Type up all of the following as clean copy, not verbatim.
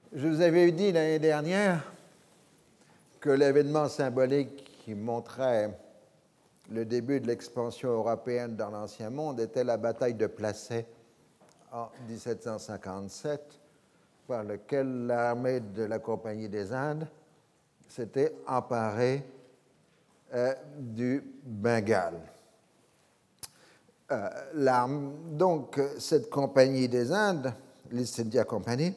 Je vous avais dit l'année dernière que l'événement symbolique qui montrait le début de l'expansion européenne dans l'Ancien Monde était la bataille de Placé en 1757, par laquelle l'armée de la Compagnie des Indes s'était emparée du Bengale. Donc, cette Compagnie des Indes, l'East India Company,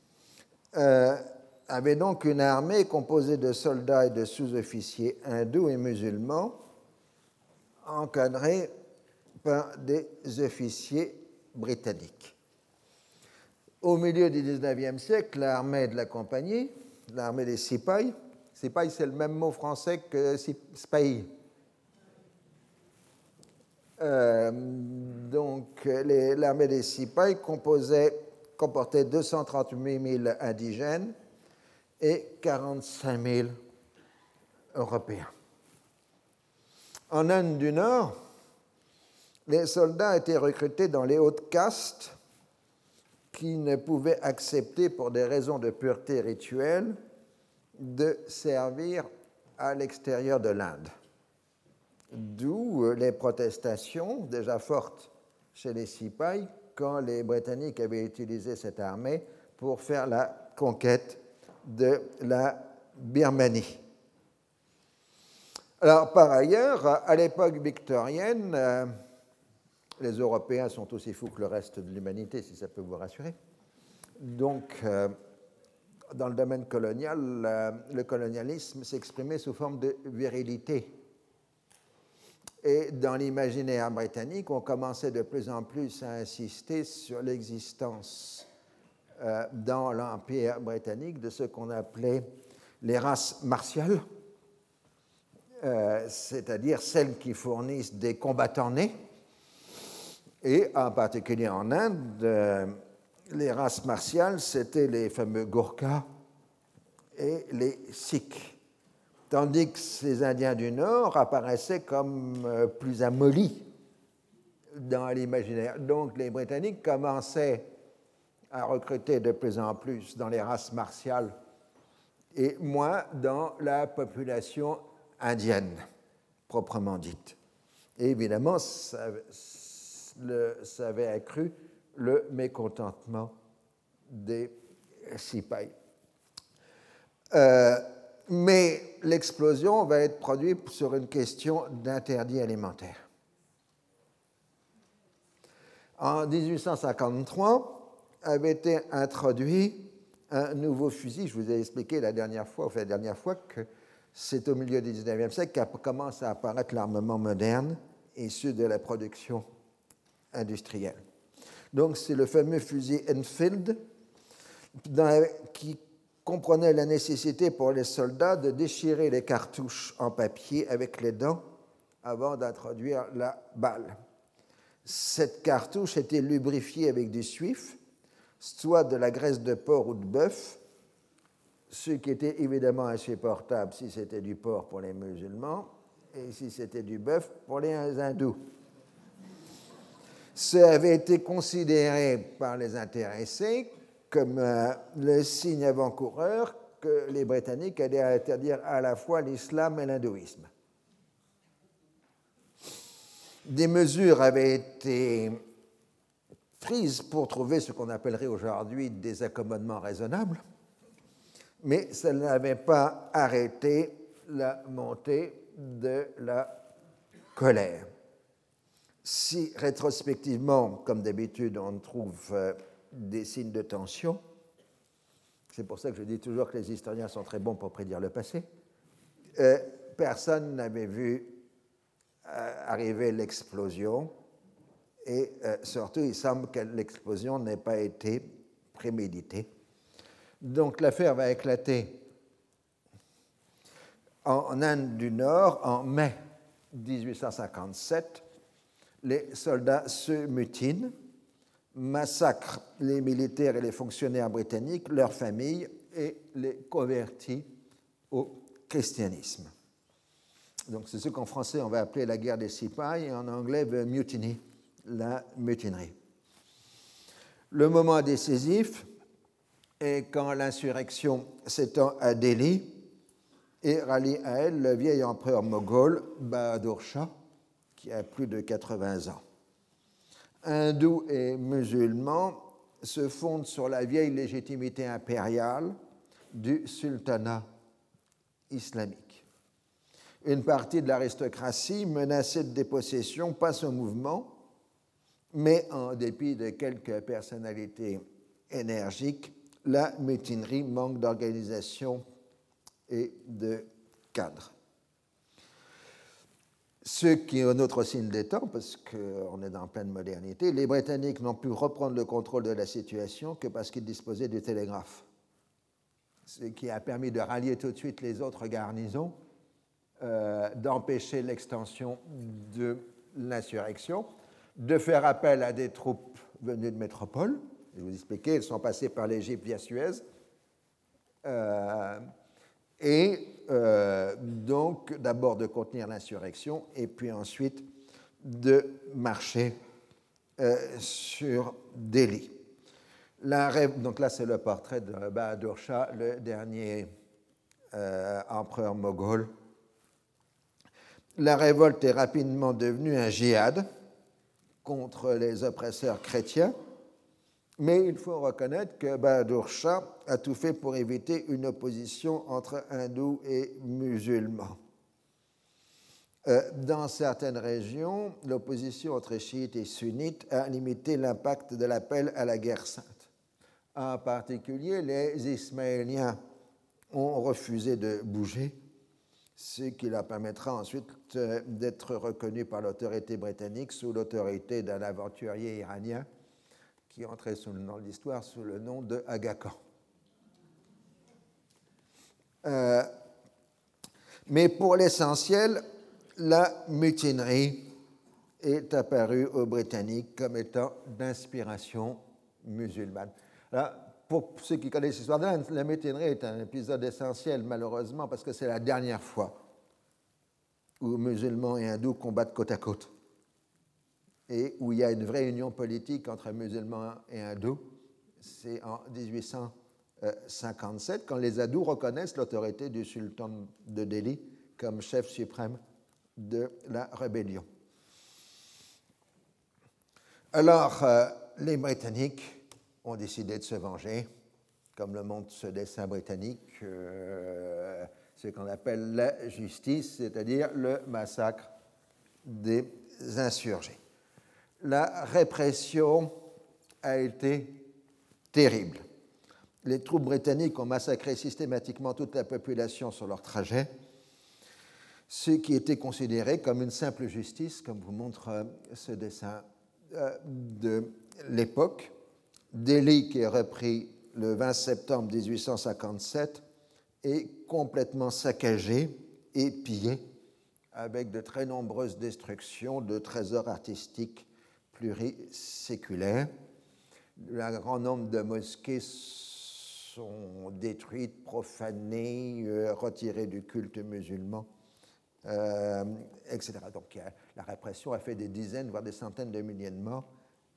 avait donc une armée composée de soldats et de sous-officiers hindous et musulmans, encadrés par des officiers britanniques. Au milieu du XIXe siècle, l'armée de la Compagnie, l'armée des Sipais, Sipais c'est le même mot français que Sipahi. Donc, l'armée des Sipais comportait 238 000 indigènes et 45 000 Européens. En Inde du Nord, les soldats étaient recrutés dans les hautes castes qui ne pouvaient accepter, pour des raisons de pureté rituelle, de servir à l'extérieur de l'Inde. D'où les protestations déjà fortes chez les Sipais quand les Britanniques avaient utilisé cette armée pour faire la conquête de la Birmanie. Alors, par ailleurs, à l'époque victorienne, les Européens sont aussi fous que le reste de l'humanité, si ça peut vous rassurer. Donc, dans le domaine colonial, le colonialisme s'exprimait sous forme de virilité. Et dans l'imaginaire britannique, on commençait de plus en plus à insister sur l'existence dans l'Empire britannique de ce qu'on appelait les races martiales, c'est-à-dire celles qui fournissent des combattants nés. Et en particulier en Inde, les races martiales, c'était les fameux Gurkhas et les Sikhs. Tandis que ces Indiens du Nord apparaissaient comme plus amollis dans l'imaginaire. Donc les Britanniques commençaient à recruter de plus en plus dans les races martiales et moins dans la population indienne, proprement dite. Et évidemment, ça avait accru le mécontentement des Sipais. Mais l'explosion va être produite sur une question d'interdit alimentaire. En 1853, avait été introduit un nouveau fusil. Je vous ai expliqué la dernière fois que c'est au milieu du XIXe siècle qu'a commencé à apparaître l'armement moderne issu de la production industrielle. Donc c'est le fameux fusil Enfield qui comprenait la nécessité pour les soldats de déchirer les cartouches en papier avec les dents avant d'introduire la balle. Cette cartouche était lubrifiée avec du suif, soit de la graisse de porc ou de bœuf, ce qui était évidemment insupportable si c'était du porc pour les musulmans et si c'était du bœuf pour les hindous. Ça avait été considéré par les intéressés comme le signe avant-coureur que les Britanniques allaient interdire à la fois l'islam et l'hindouisme. Des mesures avaient été prises pour trouver ce qu'on appellerait aujourd'hui des accommodements raisonnables, mais ça n'avait pas arrêté la montée de la colère. Si rétrospectivement, comme d'habitude, on trouve des signes de tension, c'est pour ça que je dis toujours que les historiens sont très bons pour prédire le passé, personne n'avait vu arriver l'explosion et surtout il semble que l'explosion n'ait pas été préméditée. Donc l'affaire va éclater en Inde du Nord en mai 1857. Les soldats se mutinent, massacrent les militaires et les fonctionnaires britanniques, leurs familles et les convertis au christianisme. Donc c'est ce qu'en français on va appeler la guerre des Sipais et en anglais the mutiny, la mutinerie. Le moment décisif Et quand l'insurrection s'étend à Delhi, et rallie à elle le vieil empereur moghol Bahadur Shah, qui a plus de 80 ans. Hindous et musulmans se fondent sur la vieille légitimité impériale du sultanat islamique. Une partie de l'aristocratie menacée de dépossession passe au mouvement, mais en dépit de quelques personnalités énergiques, la mutinerie manque d'organisation et de cadre. Ce qui est un autre signe des temps, parce qu'on est en pleine modernité, les Britanniques n'ont pu reprendre le contrôle de la situation que parce qu'ils disposaient du télégraphe, ce qui a permis de rallier tout de suite les autres garnisons, d'empêcher l'extension de l'insurrection, de faire appel à des troupes venues de métropole. Je vais vous expliquer, elles sont passées par l'Égypte via Suez, donc d'abord de contenir l'insurrection et puis ensuite de marcher sur Delhi. Donc là, c'est le portrait de Bahadur Shah, le dernier empereur moghol. La révolte est rapidement devenue un djihad contre les oppresseurs chrétiens, mais il faut reconnaître que Bahadur Shah a tout fait pour éviter une opposition entre hindous et musulmans. Dans certaines régions, l'opposition entre chiites et sunnites a limité l'impact de l'appel à la guerre sainte. En particulier, les Ismaéliens ont refusé de bouger, ce qui leur permettra ensuite d'être reconnus par l'autorité britannique sous l'autorité d'un aventurier iranien qui entrait dans l'histoire sous le nom de Aga Khan. Mais pour l'essentiel, la mutinerie est apparue aux Britanniques comme étant d'inspiration musulmane. Là, pour ceux qui connaissent l'histoire d'Inde, la mutinerie est un épisode essentiel, malheureusement, parce que c'est la dernière fois où musulmans et hindous combattent côte à côte et où il y a une vraie union politique entre musulmans et hindous. C'est en 1857, quand les hindous reconnaissent l'autorité du sultan de Delhi comme chef suprême de la rébellion. Alors, les Britanniques ont décidé de se venger, comme le montre ce dessin britannique, ce qu'on appelle la justice, c'est-à-dire le massacre des insurgés. La répression a été terrible. Les troupes britanniques ont massacré systématiquement toute la population sur leur trajet, ce qui était considéré comme une simple justice, comme vous montre ce dessin de l'époque. Delhi, qui est repris le 20 septembre 1857, est complètement saccagé et pillé, avec de très nombreuses destructions de trésors artistiques pluriséculaires. Un grand nombre de mosquées sont détruites, profanées, retirées du culte musulman, etc. Donc la répression a fait des dizaines, voire des centaines de milliers de morts,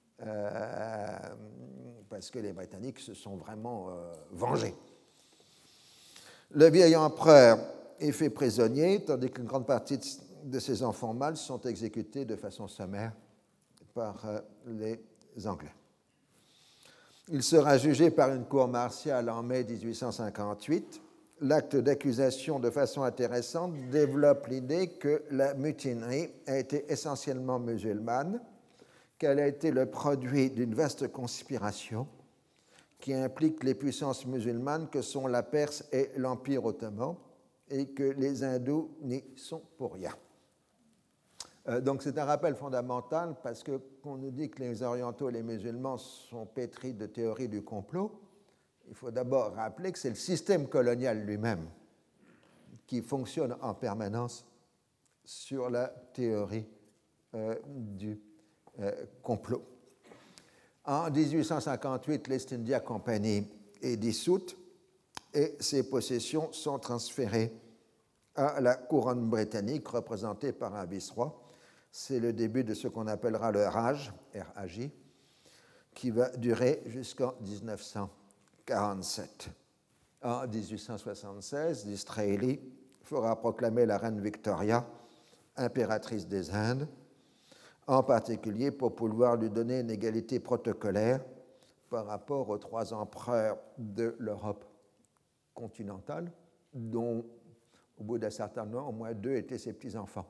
parce que les Britanniques se sont vraiment vengés. Le vieil empereur est fait prisonnier, tandis qu'une grande partie de ses enfants mâles sont exécutés de façon sommaire par les Anglais. Il sera jugé par une cour martiale en mai 1858. L'acte d'accusation, de façon intéressante, développe l'idée que la mutinerie a été essentiellement musulmane, qu'elle a été le produit d'une vaste conspiration qui implique les puissances musulmanes que sont la Perse et l'Empire ottoman, et que les hindous n'y sont pour rien. Donc c'est un rappel fondamental parce que qu'on nous dit que les orientaux et les musulmans sont pétris de théories du complot, il faut d'abord rappeler que c'est le système colonial lui-même qui fonctionne en permanence sur la théorie du complot. En 1858, l'East India Company est dissoute et ses possessions sont transférées à la couronne britannique représentée par un vice-roi. C'est le début de ce qu'on appellera le Raj, R-A-J, qui va durer jusqu'en 1914. 1947. En 1876, Disraeli fera proclamer la reine Victoria impératrice des Indes, en particulier pour pouvoir lui donner une égalité protocolaire par rapport aux 3 empereurs de l'Europe continentale, dont, au bout d'un certain temps, au moins 2 étaient ses petits-enfants.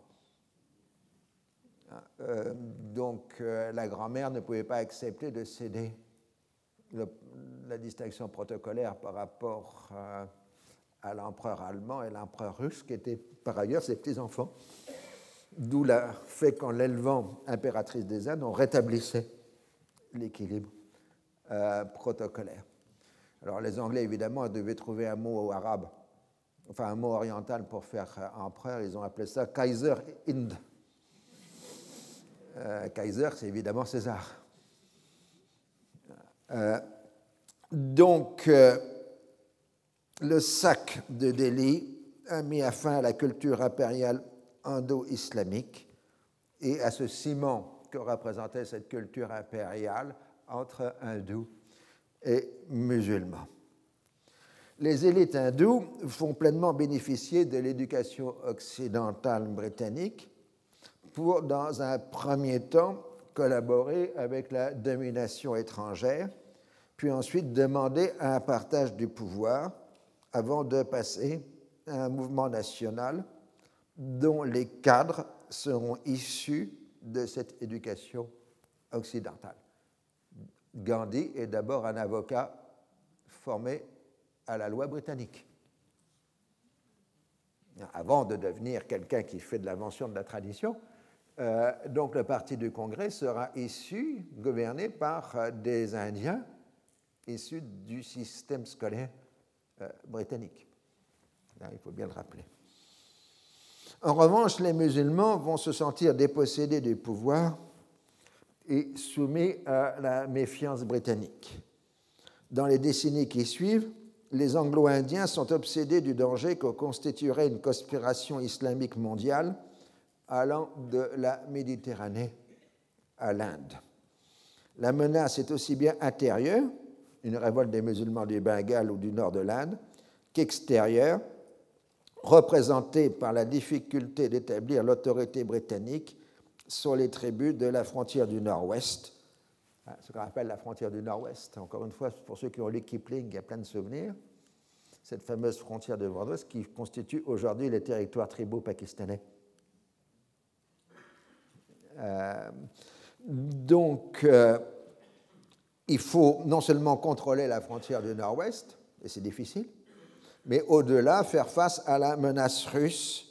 Donc, la grand-mère ne pouvait pas accepter de céder la distinction protocolaire par rapport à l'empereur allemand et l'empereur russe, qui étaient par ailleurs ses petits-enfants. D'où le fait qu'en l'élevant impératrice des Indes, on rétablissait l'équilibre protocolaire. Alors les Anglais, évidemment, devaient trouver un mot arabe, enfin un mot oriental pour faire empereur. Ils ont appelé ça Kaiser Hind. Kaiser, c'est évidemment César. Donc, le sac de Delhi a mis fin à la culture impériale indo-islamique et à ce ciment que représentait cette culture impériale entre hindous et musulmans. Les élites hindoues font pleinement bénéficier de l'éducation occidentale britannique pour, dans un premier temps, collaborer avec la domination étrangère, puis ensuite demander un partage du pouvoir avant de passer à un mouvement national dont les cadres seront issus de cette éducation occidentale. Gandhi est d'abord un avocat formé à la loi britannique, avant de devenir quelqu'un qui fait de l'invention de la tradition. Donc le parti du Congrès sera gouverné par des Indiens issus du système scolaire britannique. Là, il faut bien le rappeler. En revanche, les musulmans vont se sentir dépossédés du pouvoir et soumis à la méfiance britannique. Dans les décennies qui suivent, les Anglo-Indiens sont obsédés du danger que constituerait une conspiration islamique mondiale allant de la Méditerranée à l'Inde. La menace est aussi bien intérieure, une révolte des musulmans du Bengale ou du nord de l'Inde, qu'extérieure, représentée par la difficulté d'établir l'autorité britannique sur les tribus de la frontière du Nord-Ouest, ce qu'on appelle la frontière du Nord-Ouest. Encore une fois, pour ceux qui ont lu Kipling, il y a plein de souvenirs. Cette fameuse frontière du Nord-Ouest qui constitue aujourd'hui les territoires tribaux pakistanais. Donc, il faut non seulement contrôler la frontière du Nord-Ouest, et c'est difficile, mais au-delà, faire face à la menace russe.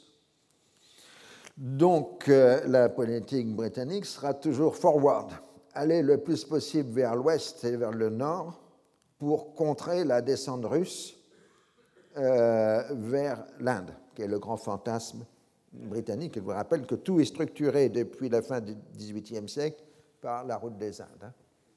Donc, la politique britannique sera toujours forward, aller le plus possible vers l'ouest et vers le nord pour contrer la descente russe vers l'Inde, qui est le grand fantasme britannique. Je vous rappelle que tout est structuré depuis la fin du XVIIIe siècle par la route des Indes.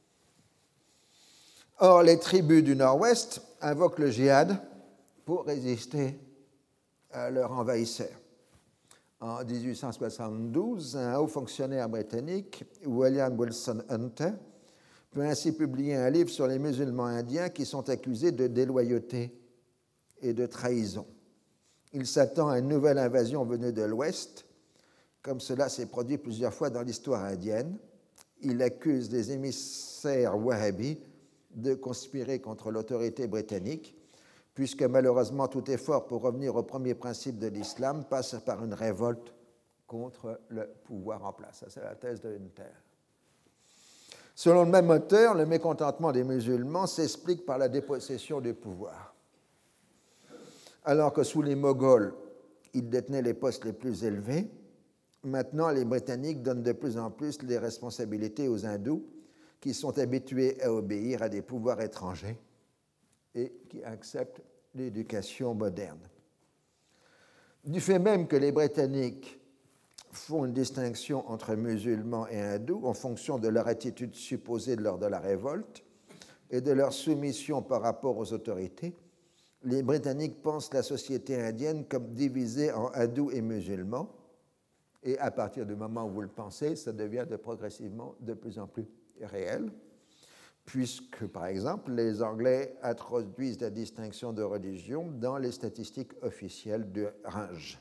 Or, les tribus du Nord-Ouest invoquent le djihad pour résister à leur envahisseur. En 1872, un haut fonctionnaire britannique, William Wilson Hunter, peut ainsi publier un livre sur les musulmans indiens qui sont accusés de déloyauté et de trahison. Il s'attend à une nouvelle invasion venue de l'Ouest, comme cela s'est produit plusieurs fois dans l'histoire indienne. Il accuse les émissaires wahhabis de conspirer contre l'autorité britannique, puisque malheureusement tout effort pour revenir au premier principe de l'islam passe par une révolte contre le pouvoir en place. Ça, c'est la thèse de Hunter. Selon le même auteur, le mécontentement des musulmans s'explique par la dépossession du pouvoir. Alors que sous les Moghols, ils détenaient les postes les plus élevés, maintenant les Britanniques donnent de plus en plus les responsabilités aux hindous qui sont habitués à obéir à des pouvoirs étrangers et qui acceptent l'éducation moderne. Du fait même que les Britanniques font une distinction entre musulmans et hindous en fonction de leur attitude supposée lors de la révolte et de leur soumission par rapport aux autorités, les Britanniques pensent la société indienne comme divisée en hindous et musulmans, et à partir du moment où vous le pensez, ça devient progressivement de plus en plus réel. puisque, par exemple, les Anglais introduisent la distinction de religion dans les statistiques officielles de Rungis.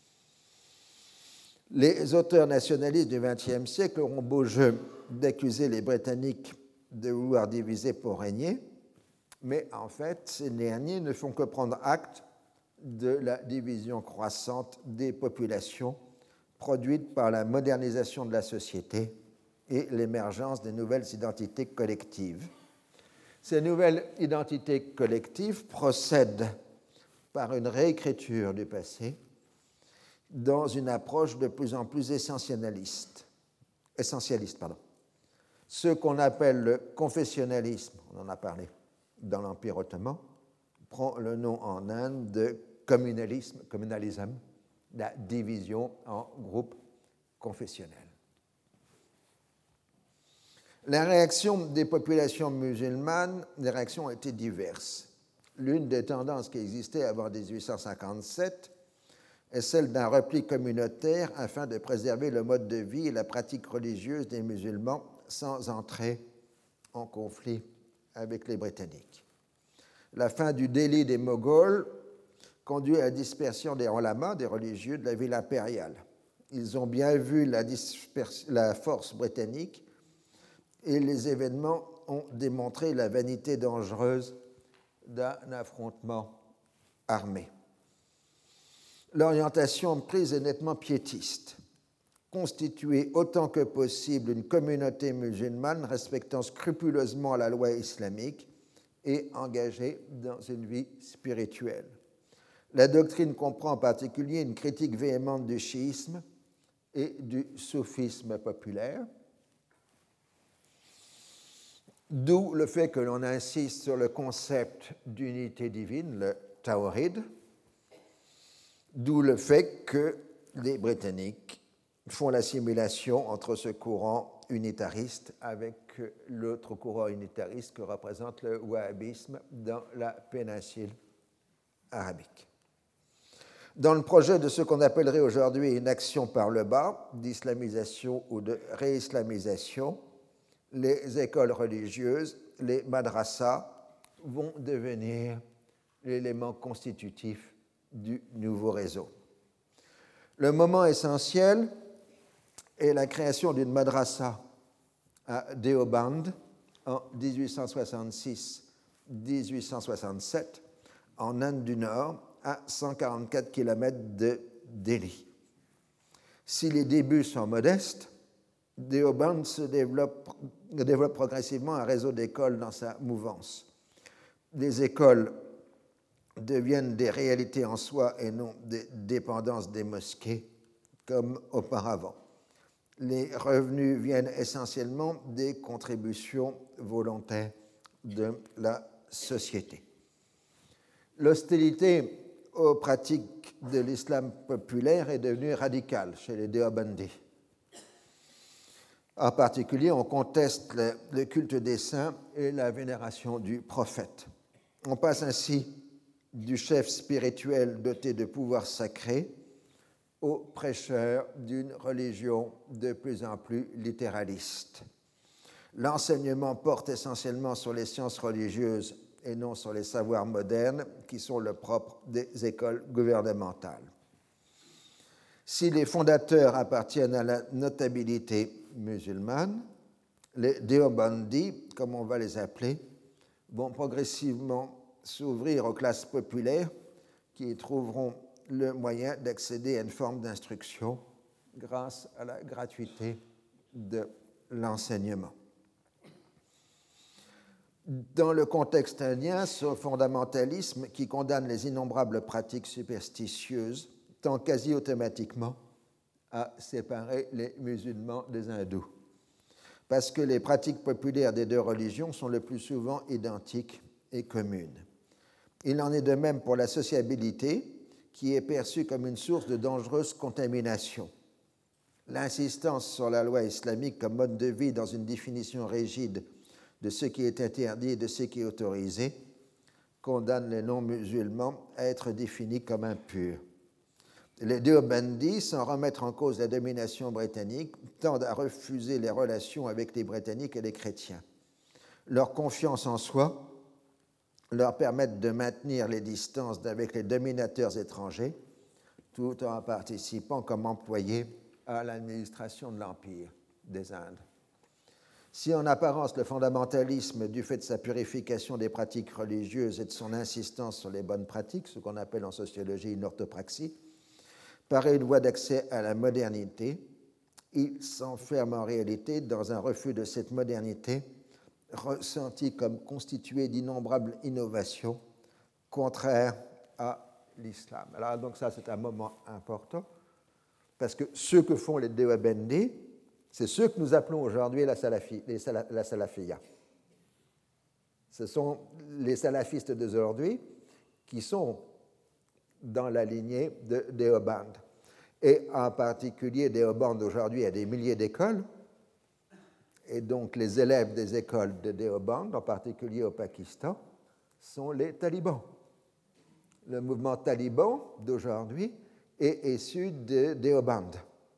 Les auteurs nationalistes du XXe siècle auront beau jeu d'accuser les Britanniques de vouloir diviser pour régner, mais en fait, ces derniers ne font que prendre acte de la division croissante des populations produite par la modernisation de la société et l'émergence des nouvelles identités collectives. Ces nouvelles identités collectives procèdent par une réécriture du passé dans une approche de plus en plus essentialiste. Ce qu'on appelle le confessionnalisme, on en a parlé dans l'Empire ottoman, prend le nom en Inde de communalism, la division en groupes confessionnels. La réaction des populations musulmanes, les réactions ont été diverses. L'une des tendances qui existait avant 1857 est celle d'un repli communautaire afin de préserver le mode de vie et la pratique religieuse des musulmans sans entrer en conflit avec les Britanniques. La fin du délit des Moghols conduit à la dispersion des ulamas, des religieux de la ville impériale. Ils ont bien vu la force britannique et les événements ont démontré la vanité dangereuse d'un affrontement armé. L'orientation prise est nettement piétiste. Constituer autant que possible une communauté musulmane respectant scrupuleusement la loi islamique et engagée dans une vie spirituelle. La doctrine comprend en particulier une critique véhémente du chiisme et du soufisme populaire, d'où le fait que l'on insiste sur le concept d'unité divine, le tawhid, d'où le fait que les Britanniques font l'assimilation entre ce courant unitariste avec l'autre courant unitariste que représente le wahhabisme dans la péninsule arabique. Dans le projet de ce qu'on appellerait aujourd'hui une action par le bas, d'islamisation ou de réislamisation, les écoles religieuses, les madrasas, vont devenir l'élément constitutif du nouveau réseau. Le moment essentiel est la création d'une madrasa à Deoband en 1866-1867 en Inde du Nord, à 144 km de Delhi. Si les débuts sont modestes, Deoband développe progressivement un réseau d'écoles dans sa mouvance. Les écoles deviennent des réalités en soi et non des dépendances des mosquées comme auparavant. Les revenus viennent essentiellement des contributions volontaires de la société. L'hostilité aux pratiques de l'islam populaire est devenue radicale chez les Deobandis. En particulier, on conteste le culte des saints et la vénération du prophète. On passe ainsi du chef spirituel doté de pouvoirs sacrés au prêcheur d'une religion de plus en plus littéraliste. L'enseignement porte essentiellement sur les sciences religieuses et non sur les savoirs modernes qui sont le propre des écoles gouvernementales. Si les fondateurs appartiennent à la notabilité musulmane, les Deobandis, comme on va les appeler, vont progressivement s'ouvrir aux classes populaires qui y trouveront le moyen d'accéder à une forme d'instruction grâce à la gratuité de l'enseignement. Dans le contexte indien, ce fondamentalisme qui condamne les innombrables pratiques superstitieuses tend quasi automatiquement à séparer les musulmans des hindous, parce que les pratiques populaires des deux religions sont le plus souvent identiques et communes. Il en est de même pour la sociabilité, qui est perçue comme une source de dangereuse contamination. L'insistance sur la loi islamique comme mode de vie dans une définition rigide de ce qui est interdit et de ce qui est autorisé condamne les non-musulmans à être définis comme impurs. Les Deobandis, sans remettre en cause la domination britannique, tendent à refuser les relations avec les Britanniques et les chrétiens. Leur confiance en soi leur permet de maintenir les distances avec les dominateurs étrangers tout en participant comme employés à l'administration de l'Empire des Indes. Si en apparence le fondamentalisme, du fait de sa purification des pratiques religieuses et de son insistance sur les bonnes pratiques, ce qu'on appelle en sociologie une orthopraxie, paraît une voie d'accès à la modernité, il s'enferme en réalité dans un refus de cette modernité ressentie comme constituée d'innombrables innovations contraires à l'islam. Alors donc ça c'est un moment important parce que ce que font les Deobandi, c'est ceux que nous appelons aujourd'hui la salafiyya. Ce sont les salafistes d'aujourd'hui qui sont dans la lignée de Deoband. Et en particulier, Deoband aujourd'hui a des milliers d'écoles. Et donc les élèves des écoles de Deoband, en particulier au Pakistan, sont les talibans. Le mouvement taliban d'aujourd'hui est issu de Deoband.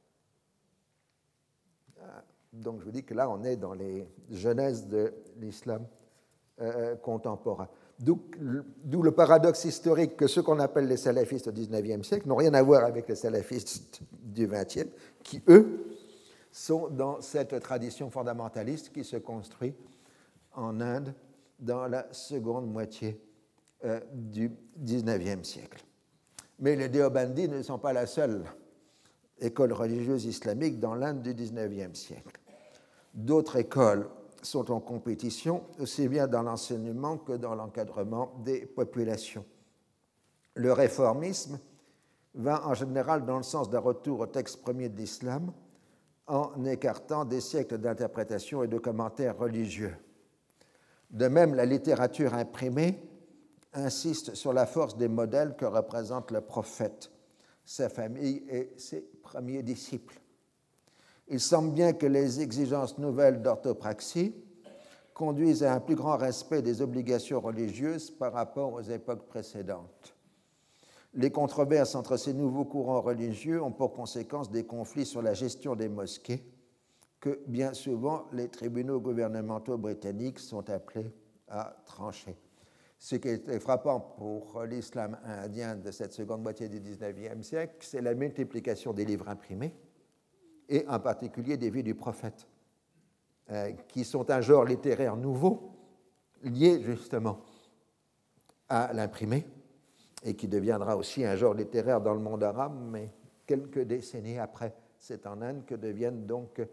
Donc je vous dis que là, on est dans les genèses de l'islam contemporain. D'où le paradoxe historique que ceux qu'on appelle les salafistes au XIXe siècle n'ont rien à voir avec les salafistes du XXe, qui, eux, sont dans cette tradition fondamentaliste qui se construit en Inde dans la seconde moitié du XIXe siècle. Mais les Deobandis ne sont pas la seule école religieuse islamique dans l'Inde du XIXe siècle. D'autres écoles sont en compétition, aussi bien dans l'enseignement que dans l'encadrement des populations. Le réformisme va en général dans le sens d'un retour au texte premier de l'islam en écartant des siècles d'interprétations et de commentaires religieux. De même, la littérature imprimée insiste sur la force des modèles que représente le prophète, sa famille et ses premiers disciples. Il semble bien que les exigences nouvelles d'orthopraxie conduisent à un plus grand respect des obligations religieuses par rapport aux époques précédentes. Les controverses entre ces nouveaux courants religieux ont pour conséquence des conflits sur la gestion des mosquées que bien souvent les tribunaux gouvernementaux britanniques sont appelés à trancher. Ce qui est frappant pour l'islam indien de cette seconde moitié du XIXe siècle, c'est la multiplication des livres imprimés, et en particulier des vies du prophète, qui sont un genre littéraire nouveau, lié justement à l'imprimé, et qui deviendra aussi un genre littéraire dans le monde arabe, mais quelques décennies après, c'est en Inde que deviennent donc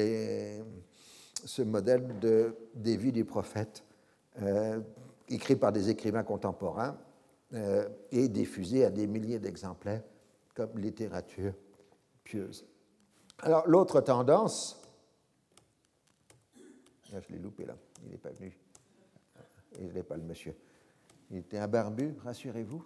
ce modèle des vies du prophète, écrit par des écrivains contemporains et diffusé à des milliers d'exemplaires comme littérature pieuse. Alors, l'autre tendance, je l'ai loupé là, il n'est pas venu, il n'est pas le monsieur, il était un barbu, rassurez-vous.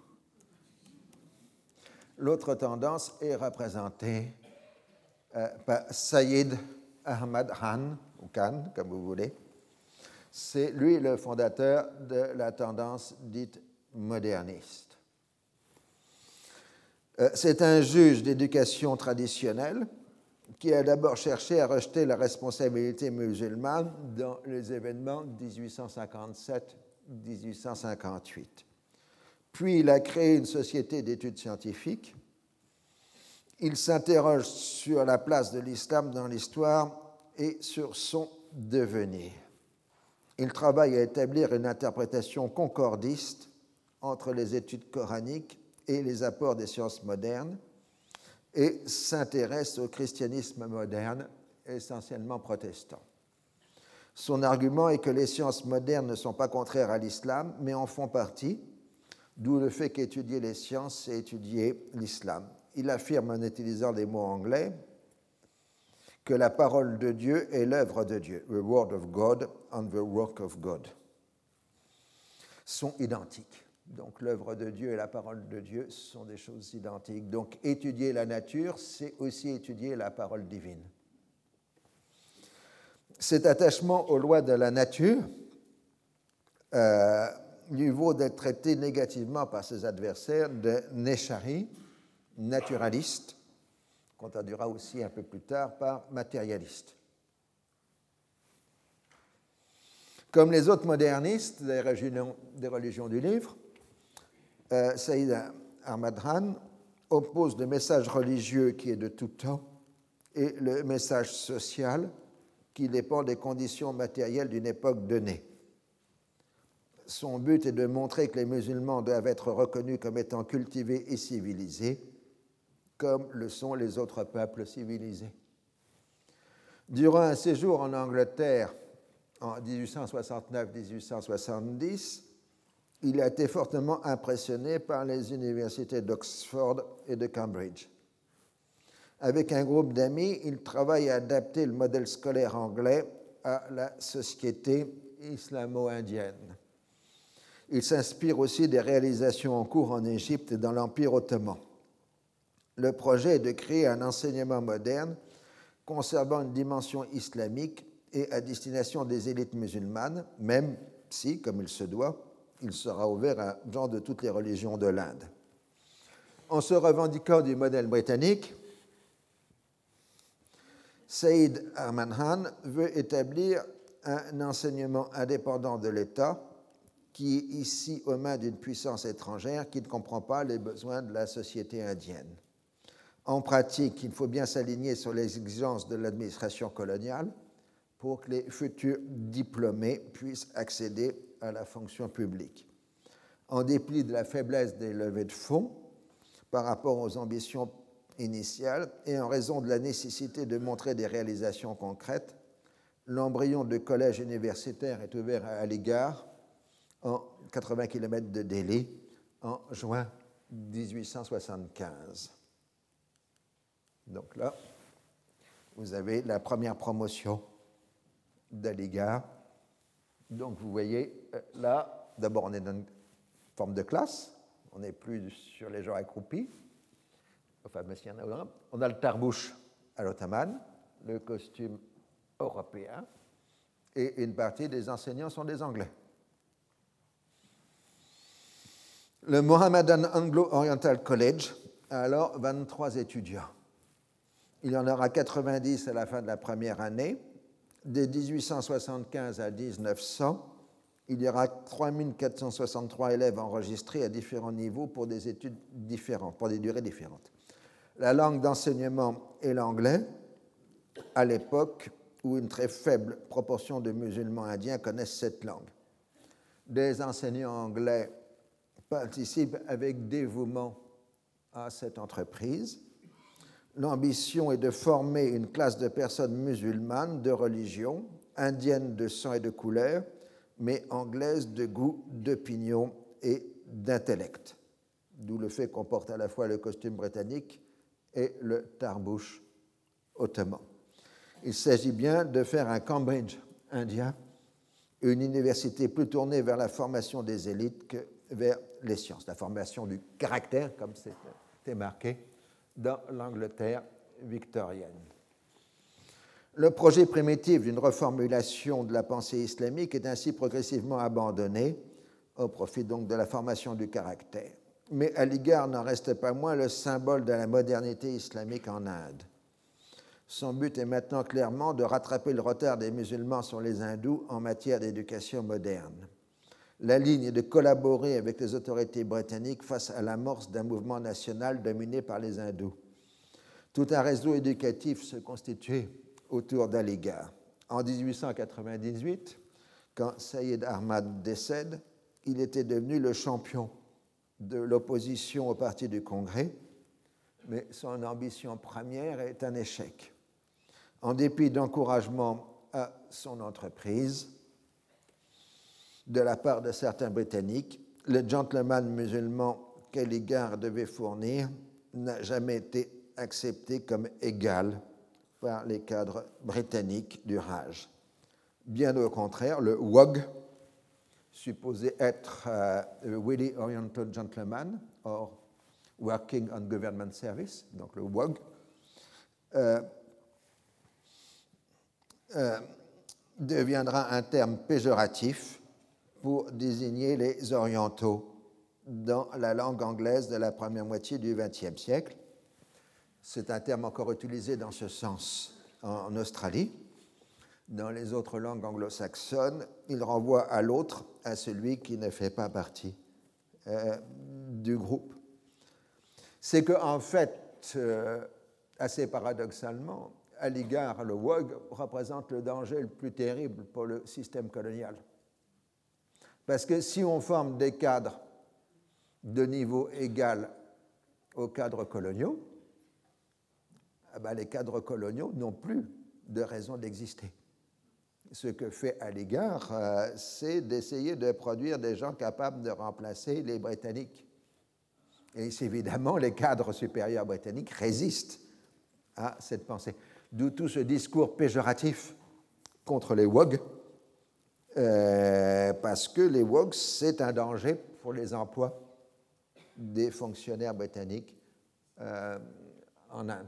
L'autre tendance est représentée par Sayyid Ahmad Khan, ou Khan, comme vous voulez. C'est lui le fondateur de la tendance dite moderniste. C'est un juge d'éducation traditionnelle qui a d'abord cherché à rejeter la responsabilité musulmane dans les événements de 1857-1858. Puis il a créé une société d'études scientifiques. Il s'interroge sur la place de l'islam dans l'histoire et sur son devenir. Il travaille à établir une interprétation concordiste entre les études coraniques et les apports des sciences modernes et s'intéresse au christianisme moderne, essentiellement protestant. Son argument est que les sciences modernes ne sont pas contraires à l'islam, mais en font partie, d'où le fait qu'étudier les sciences, c'est étudier l'islam. Il affirme en utilisant des mots anglais que la parole de Dieu est l'œuvre de Dieu, the word of God and the work of God, sont identiques. Donc l'œuvre de Dieu et la parole de Dieu sont des choses identiques. Donc étudier la nature, c'est aussi étudier la parole divine. Cet attachement aux lois de la nature lui vaut d'être traité négativement par ses adversaires de Neshari, naturaliste, qu'on traduira aussi un peu plus tard par matérialiste. Comme les autres modernistes des religions du livre, Saïd Ahmad Khan oppose le message religieux qui est de tout temps et le message social qui dépend des conditions matérielles d'une époque donnée. Son but est de montrer que les musulmans doivent être reconnus comme étant cultivés et civilisés, comme le sont les autres peuples civilisés. Durant un séjour en Angleterre en 1869-1870, il a été fortement impressionné par les universités d'Oxford et de Cambridge. Avec un groupe d'amis, il travaille à adapter le modèle scolaire anglais à la société islamo-indienne. Il s'inspire aussi des réalisations en cours en Égypte et dans l'Empire ottoman. Le projet est de créer un enseignement moderne conservant une dimension islamique et à destination des élites musulmanes, même si, comme il se doit, il sera ouvert à gens de toutes les religions de l'Inde. En se revendiquant du modèle britannique, Saïd Ahmad Khan veut établir un enseignement indépendant de l'État qui est ici aux mains d'une puissance étrangère qui ne comprend pas les besoins de la société indienne. En pratique, il faut bien s'aligner sur les exigences de l'administration coloniale pour que les futurs diplômés puissent accéder à la fonction publique. En dépit de la faiblesse des levées de fonds par rapport aux ambitions initiales et en raison de la nécessité de montrer des réalisations concrètes, l'embryon de collège universitaire est ouvert à Aligarh, en 80 km de Delhi, en juin 1875. Donc là, vous avez la première promotion d'Aligarh. Donc vous voyez, là, d'abord on est dans une forme de classe, on n'est plus sur les gens accroupis, enfin, on a le tarbouche à l'ottomane, le costume européen, et une partie des enseignants sont des Anglais. Le Mohammedan Anglo-Oriental College a alors 23 étudiants. Il y en aura 90 à la fin de la première année. De 1875 à 1900, il y aura 3463 élèves enregistrés à différents niveaux pour des études différentes, pour des durées différentes. La langue d'enseignement est l'anglais, à l'époque où une très faible proportion de musulmans indiens connaissent cette langue. Des enseignants anglais participent avec dévouement à cette entreprise. L'ambition est de former une classe de personnes musulmanes de religion, indiennes de sang et de couleur, mais anglaises de goût, d'opinion et d'intellect. D'où le fait qu'on porte à la fois le costume britannique et le tarbouche ottoman. Il s'agit bien de faire un Cambridge indien, une université plus tournée vers la formation des élites que vers les sciences, la formation du caractère, comme c'était marqué dans l'Angleterre victorienne. Le projet primitif d'une reformulation de la pensée islamique est ainsi progressivement abandonné au profit donc de la formation du caractère. Mais Aligarh n'en reste pas moins le symbole de la modernité islamique en Inde. Son but est maintenant clairement de rattraper le retard des musulmans sur les hindous en matière d'éducation moderne. La ligne est de collaborer avec les autorités britanniques face à l'amorce d'un mouvement national dominé par les hindous. Tout un réseau éducatif se constituait autour d'Aligarh. En 1898, quand Saïd Ahmad décède, il était devenu le champion de l'opposition au Parti du Congrès, mais son ambition première est un échec. En dépit d'encouragement à son entreprise, de la part de certains Britanniques, le gentleman musulman qu'Aligarh devait fournir n'a jamais été accepté comme égal par les cadres britanniques du Raj. Bien au contraire, le WOG, supposé être Wily Oriental Gentleman, or Working on Government Service, donc le WOG, deviendra un terme péjoratif pour désigner les orientaux dans la langue anglaise de la première moitié du XXe siècle. C'est un terme encore utilisé dans ce sens en Australie. Dans les autres langues anglo-saxonnes, il renvoie à l'autre, à celui qui ne fait pas partie du groupe. C'est qu'en fait, assez paradoxalement, à l'égard, le WOG représente le danger le plus terrible pour le système colonial. Parce que si on forme des cadres de niveau égal aux cadres coloniaux, les cadres coloniaux n'ont plus de raison d'exister. Ce que fait à l'égard, c'est d'essayer de produire des gens capables de remplacer les Britanniques. Et évidemment, les cadres supérieurs britanniques résistent à cette pensée. D'où tout ce discours péjoratif contre les WOG, parce que les WOG, c'est un danger pour les emplois des fonctionnaires britanniques en Inde.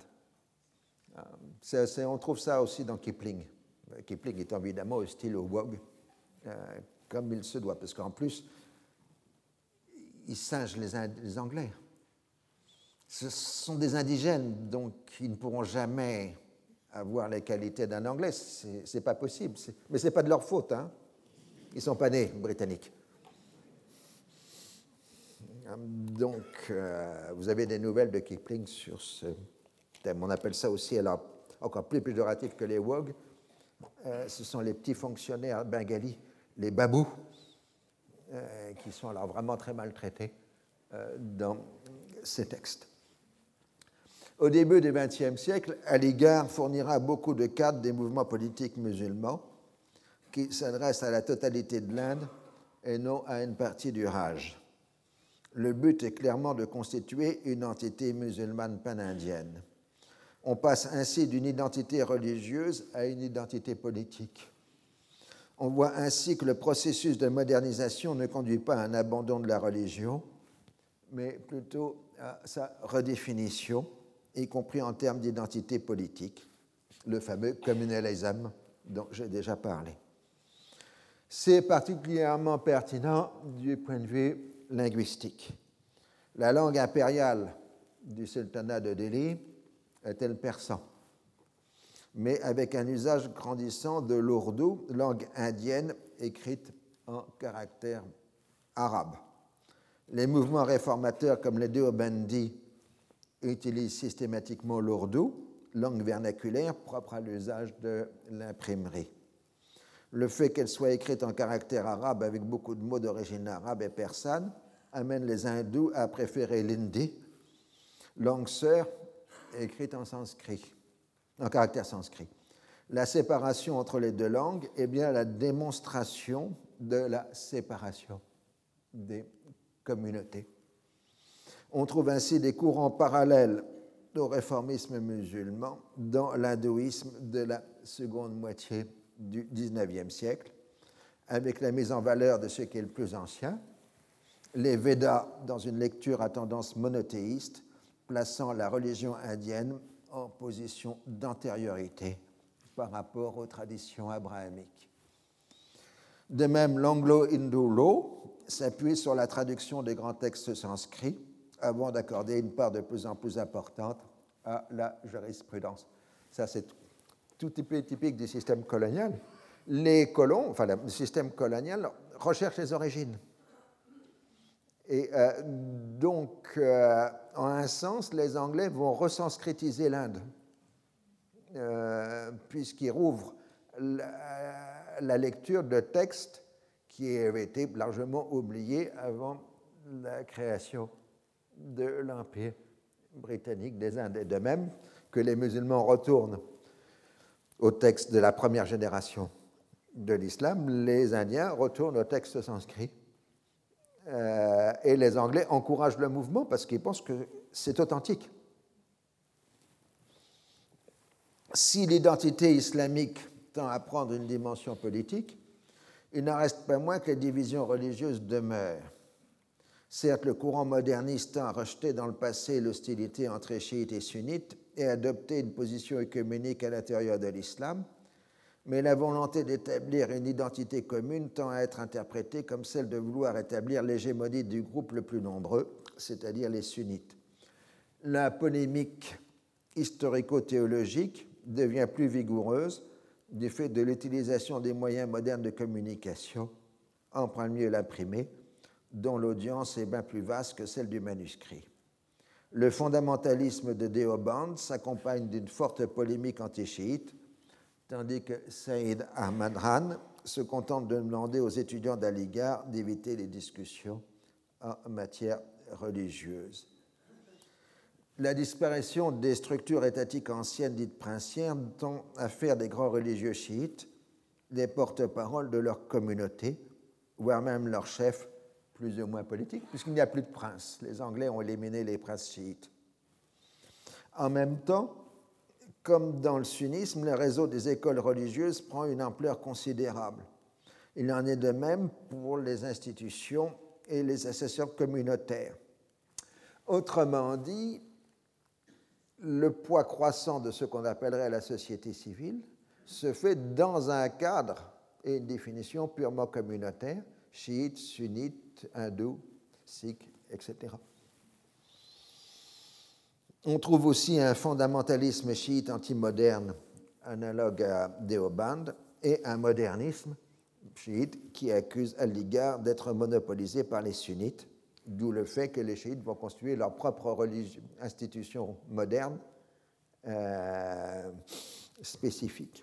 On trouve ça aussi dans Kipling. Kipling est évidemment hostile aux WOG, comme il se doit, parce qu'en plus, il singe les Anglais. Ce sont des indigènes, donc ils ne pourront jamais avoir les qualités d'un Anglais. C'est pas possible. Mais ce n'est pas de leur faute. Hein. Ils ne sont pas nés britanniques. Donc, vous avez des nouvelles de Kipling sur ce thème. On appelle ça aussi, alors, encore plus péjoratif que les WOG, ce sont les petits fonctionnaires bengalis, les babous, qui sont alors vraiment très maltraités dans ces textes. Au début du XXe siècle, Aligarh fournira beaucoup de cadres des mouvements politiques musulmans qui s'adressent à la totalité de l'Inde et non à une partie du Raj. Le but est clairement de constituer une entité musulmane pan-indienne. On passe ainsi d'une identité religieuse à une identité politique. On voit ainsi que le processus de modernisation ne conduit pas à un abandon de la religion, mais plutôt à sa redéfinition, y compris en termes d'identité politique, le fameux communalisme dont j'ai déjà parlé. C'est particulièrement pertinent du point de vue linguistique. La langue impériale du sultanat de Delhi était le persan, mais avec un usage grandissant de l'ourdou, langue indienne écrite en caractère arabe. Les mouvements réformateurs comme les Deobandi utilisent systématiquement l'ourdou, langue vernaculaire propre à l'usage de l'imprimerie. Le fait qu'elle soit écrite en caractère arabe avec beaucoup de mots d'origine arabe et persane amène les hindous à préférer l'hindi, langue sœur écrite en sanskrit, en caractère sanskrit. La séparation entre les deux langues est bien la démonstration de la séparation des communautés. On trouve ainsi des courants parallèles au réformisme musulman dans l'hindouisme de la seconde moitié du XIXe siècle, avec la mise en valeur de ce qui est le plus ancien, les Védas dans une lecture à tendance monothéiste, plaçant la religion indienne en position d'antériorité par rapport aux traditions abrahamiques. De même, l'anglo-hindu law s'appuie sur la traduction des grands textes sanscrits avant d'accorder une part de plus en plus importante à la jurisprudence. Ça, c'est tout typique du système colonial. Les colons, enfin le système colonial, recherche les origines. Et donc, en un sens, les Anglais vont resanscritiser l'Inde, puisqu'ils rouvrent la lecture de textes qui avaient été largement oubliés avant la création de l'Empire britannique des Indes. Et de même que les musulmans retournent aux textes de la première génération de l'islam, les Indiens retournent aux textes sanscrits. Et les Anglais encouragent le mouvement parce qu'ils pensent que c'est authentique. Si l'identité islamique tend à prendre une dimension politique, il n'en reste pas moins que les divisions religieuses demeurent. Certes, le courant moderniste tend à rejeter dans le passé l'hostilité entre chiites et sunnites et à adopter une position œcuménique à l'intérieur de l'islam, mais la volonté d'établir une identité commune tend à être interprétée comme celle de vouloir établir l'hégémonie du groupe le plus nombreux, c'est-à-dire les sunnites. La polémique historico-théologique devient plus vigoureuse du fait de l'utilisation des moyens modernes de communication, en premier lieu l'imprimé, dont l'audience est bien plus vaste que celle du manuscrit. Le fondamentalisme de Deoband s'accompagne d'une forte polémique anti-chiite, tandis que Saïd Ahmad Khan se contente de demander aux étudiants d'Aligarh d'éviter les discussions en matière religieuse. La disparition des structures étatiques anciennes dites princières tend à faire des grands religieux chiites les porte-parole de leur communauté, voire même leur chef plus ou moins politique, puisqu'il n'y a plus de princes. Les Anglais ont éliminé les princes chiites. En même temps, comme dans le sunnisme, le réseau des écoles religieuses prend une ampleur considérable. Il en est de même pour les institutions et les associations communautaires. Autrement dit, le poids croissant de ce qu'on appellerait la société civile se fait dans un cadre et une définition purement communautaire, chiites, sunnites, hindous, sikhs, etc. On trouve aussi un fondamentalisme chiite anti-moderne analogue à Deoband et un modernisme chiite qui accuse Aligarh d'être monopolisé par les sunnites, d'où le fait que les chiites vont constituer leur propre institution moderne spécifique.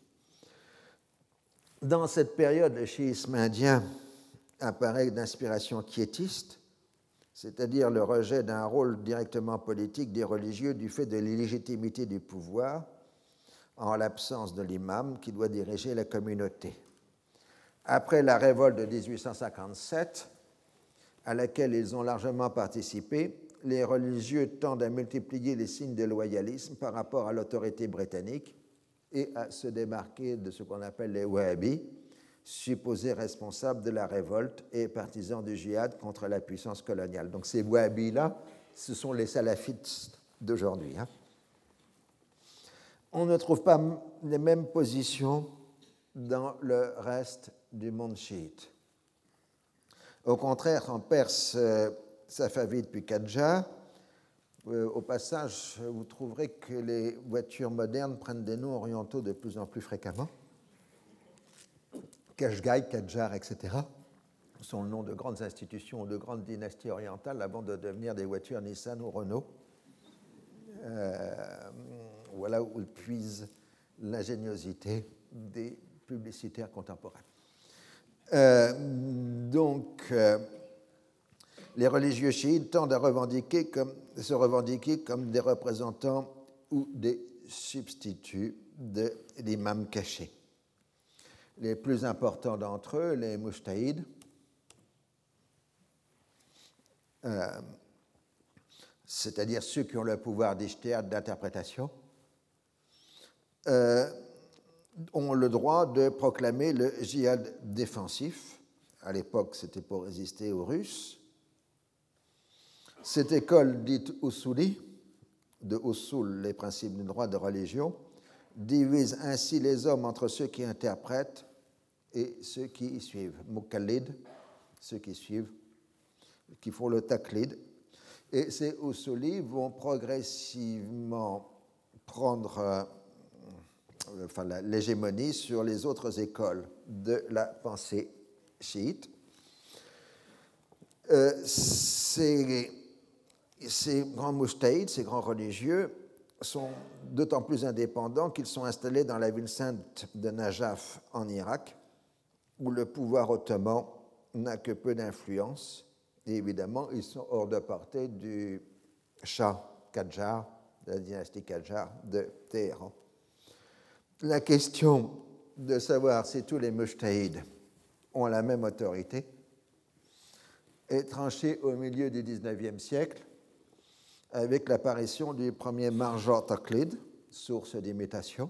Dans cette période, le chiisme indien apparaît d'inspiration quiétiste, c'est-à-dire le rejet d'un rôle directement politique des religieux du fait de l'illégitimité du pouvoir en l'absence de l'imam qui doit diriger la communauté. Après la révolte de 1857, à laquelle ils ont largement participé, les religieux tendent à multiplier les signes de loyalisme par rapport à l'autorité britannique et à se démarquer de ce qu'on appelle les wahhabis, supposés responsables de la révolte et partisans du djihad contre la puissance coloniale. Donc ces wahhabis-là, ce sont les salafites d'aujourd'hui. On ne trouve pas les mêmes positions dans le reste du monde chiite. Au contraire, en Perse safavide puis Kadjar, au passage, vous trouverez que les voitures modernes prennent des noms orientaux de plus en plus fréquemment. Kashgai, Kadjar, etc. sont le nom de grandes institutions ou de grandes dynasties orientales avant de devenir des voitures Nissan ou Renault. Voilà où ils puisent l'ingéniosité des publicitaires contemporains. Les religieux chiites tendent à se revendiquer comme des représentants ou des substituts de l'imam caché. Les plus importants d'entre eux, les mujtahid, c'est-à-dire ceux qui ont le pouvoir d'ijtihad, d'interprétation, ont le droit de proclamer le djihad défensif. À l'époque, c'était pour résister aux Russes. Cette école dite Usuli, de Usul, les principes du droit de religion, divise ainsi les hommes entre ceux qui interprètent et ceux qui y suivent. Mukallid, ceux qui suivent, qui font le taqlid. Et ces Usuli vont progressivement prendre l'hégémonie sur les autres écoles de la pensée chiite. Ces grands mujtahid, ces grands religieux, sont d'autant plus indépendants qu'ils sont installés dans la ville sainte de Najaf en Irak, où le pouvoir ottoman n'a que peu d'influence. Et évidemment, ils sont hors de portée du Shah Kadjar, de la dynastie Kadjar de Téhéran. La question de savoir si tous les mujtahid ont la même autorité est tranchée au milieu du XIXe siècle avec l'apparition du premier marja taqlid, source d'imitation,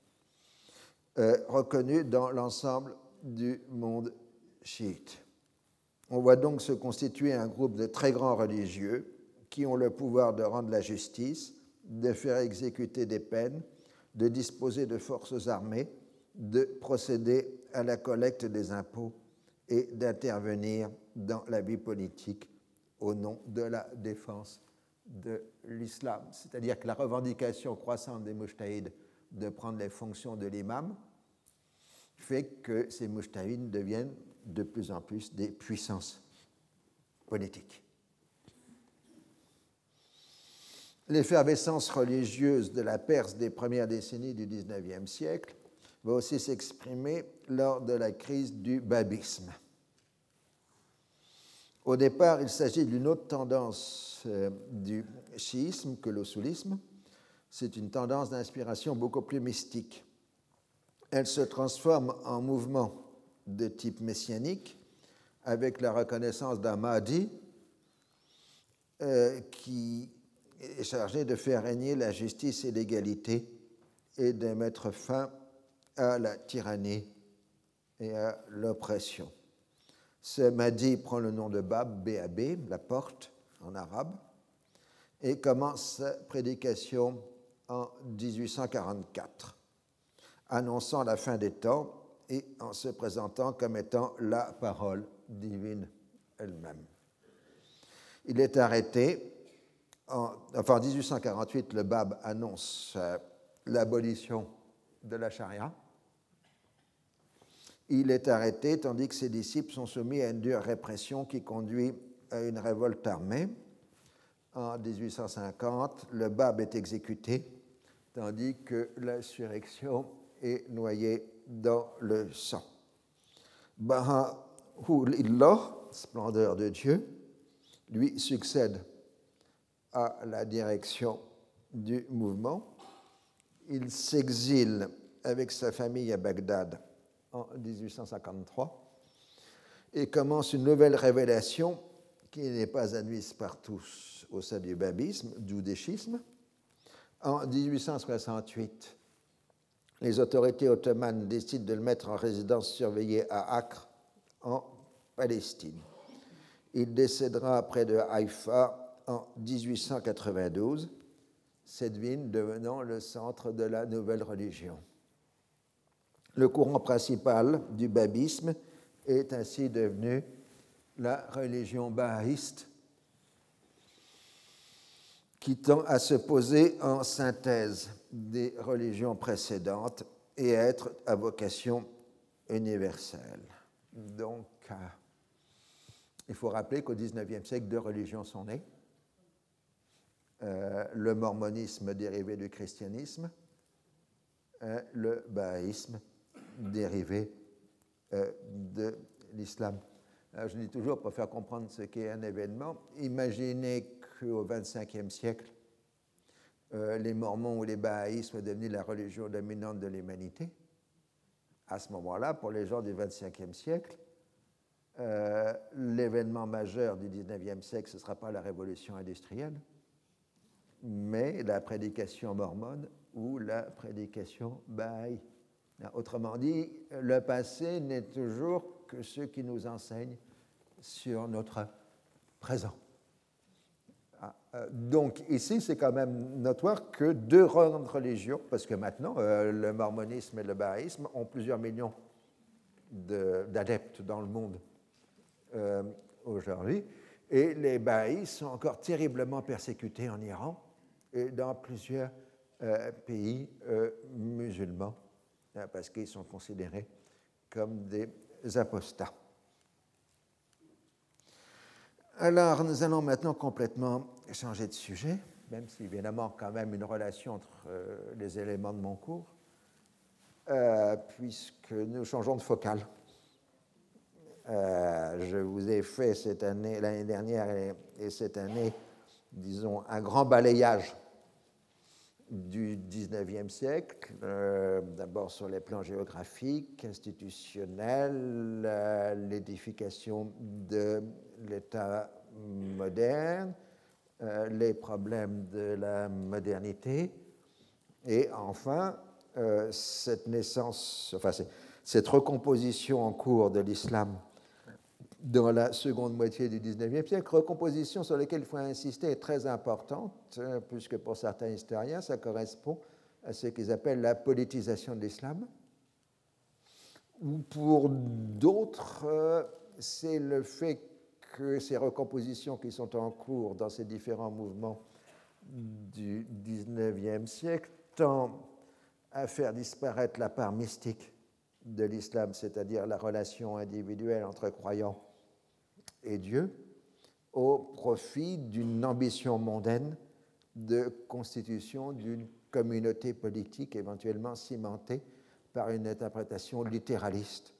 reconnu dans l'ensemble du monde chiite. On voit donc se constituer un groupe de très grands religieux qui ont le pouvoir de rendre la justice, de faire exécuter des peines, de disposer de forces armées, de procéder à la collecte des impôts et d'intervenir dans la vie politique au nom de la défense de l'islam. C'est-à-dire que la revendication croissante des mujtahid de prendre les fonctions de l'imam fait que ces mujtahidines deviennent de plus en plus des puissances politiques. L'effervescence religieuse de la Perse des premières décennies du XIXe siècle va aussi s'exprimer lors de la crise du babisme. Au départ, il s'agit d'une autre tendance du chiisme que l'usulisme. C'est une tendance d'inspiration beaucoup plus mystique. Elle se transforme en mouvement de type messianique avec la reconnaissance d'un Mahdi qui est chargé de faire régner la justice et l'égalité et de mettre fin à la tyrannie et à l'oppression. Ce Mahdi prend le nom de Bab, B-A-B, la porte en arabe, et commence sa prédication en 1844, annonçant la fin des temps et en se présentant comme étant la parole divine elle-même. Il est arrêté, en 1848, le Bab annonce l'abolition de la charia. Il est arrêté tandis que ses disciples sont soumis à une dure répression qui conduit à une révolte armée. En 1850, le Bab est exécuté tandis que l'insurrection est noyée dans le sang. Baha'u'llah, splendeur de Dieu, lui succède à la direction du mouvement. Il s'exile avec sa famille à Bagdad en 1853 et commence une nouvelle révélation qui n'est pas admise par tous au sein du babisme, du déchisme. En 1868, les autorités ottomanes décident de le mettre en résidence surveillée à Acre, en Palestine. Il décédera près de Haïfa en 1892, cette ville devenant le centre de la nouvelle religion. Le courant principal du babisme est ainsi devenu la religion bahaïste, qui tend à se poser en synthèse des religions précédentes et à être à vocation universelle. Donc, il faut rappeler qu'au XIXe siècle, deux religions sont nées. Le mormonisme dérivé du christianisme, le bahaïsme dérivé de l'islam. Alors, je dis toujours, pour faire comprendre ce qu'est un événement, imaginez qu'au XXe siècle, les Mormons ou les Bahaïs soient devenus la religion dominante de l'humanité. À ce moment-là, pour les gens du XXe siècle, l'événement majeur du XIXe siècle, ce ne sera pas la révolution industrielle, mais la prédication mormone ou la prédication bahaï. Autrement dit, le passé n'est toujours que ce qui nous enseigne sur notre présent. Donc ici, c'est quand même notoire que deux grandes religions, parce que maintenant, le mormonisme et le bahaïsme ont plusieurs millions d'adeptes dans le monde aujourd'hui, et les bahaïs sont encore terriblement persécutés en Iran et dans plusieurs pays musulmans, parce qu'ils sont considérés comme des apostats. Alors, nous allons maintenant complètement changer de sujet, même s'il y a évidemment quand même une relation entre les éléments de mon cours, puisque nous changeons de focale. Je vous ai fait cette année, l'année dernière et cette année, disons, un grand balayage du XIXe siècle, d'abord sur les plans géographiques, institutionnels, l'édification de l'État moderne, les problèmes de la modernité, et enfin cette naissance, enfin cette recomposition en cours de l'islam dans la seconde moitié du XIXe siècle, recomposition sur laquelle il faut insister est très importante, puisque pour certains historiens, ça correspond à ce qu'ils appellent la politisation de l'islam, ou pour d'autres, c'est le fait que ces recompositions qui sont en cours dans ces différents mouvements du XIXe siècle tendent à faire disparaître la part mystique de l'islam, c'est-à-dire la relation individuelle entre croyants et Dieu, au profit d'une ambition mondaine de constitution d'une communauté politique éventuellement cimentée par une interprétation littéraliste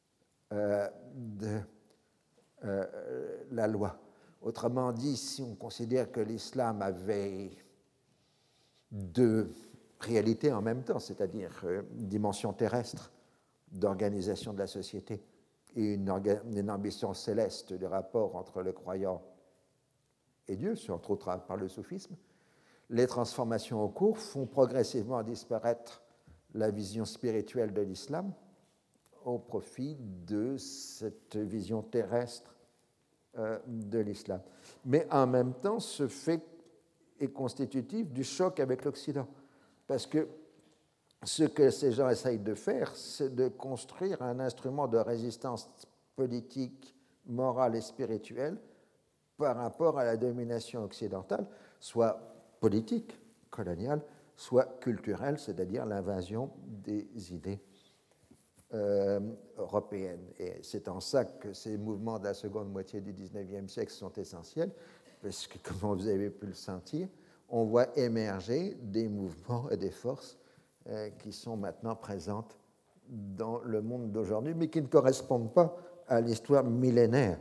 de la loi. Autrement dit, si on considère que l'islam avait deux réalités en même temps, c'est-à-dire une dimension terrestre d'organisation de la société et une ambition céleste du rapport entre le croyant et Dieu, entre autres par le soufisme, les transformations en cours font progressivement disparaître la vision spirituelle de l'islam au profit de cette vision terrestre de l'islam. Mais en même temps, ce fait est constitutif du choc avec l'Occident. Parce que ce que ces gens essayent de faire, c'est de construire un instrument de résistance politique, morale et spirituelle par rapport à la domination occidentale, soit politique, coloniale, soit culturelle, c'est-à-dire l'invasion des idées européennes. Et c'est en ça que ces mouvements de la seconde moitié du XIXe siècle sont essentiels, parce que, comme vous avez pu le sentir, on voit émerger des mouvements et des forces qui sont maintenant présentes dans le monde d'aujourd'hui, mais qui ne correspondent pas à l'histoire millénaire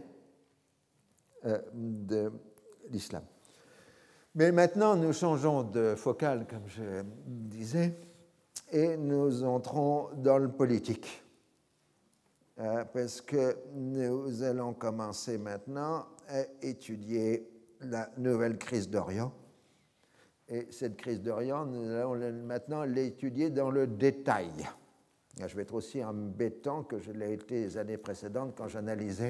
de l'islam. Mais maintenant, nous changeons de focale, comme je disais, et nous entrons dans le politique. Parce que nous allons commencer maintenant à étudier la nouvelle crise d'Orient. Et cette crise d'Orient, nous allons maintenant l'étudier dans le détail. Je vais être aussi embêtant que je l'ai été les années précédentes quand j'analysais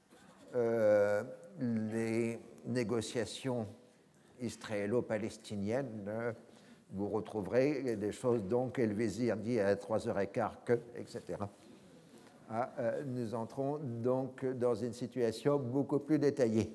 les négociations israélo-palestiniennes. Vous retrouverez des choses donc que le vizir dit à 3h15 que, etc. Nous entrons donc dans une situation beaucoup plus détaillée.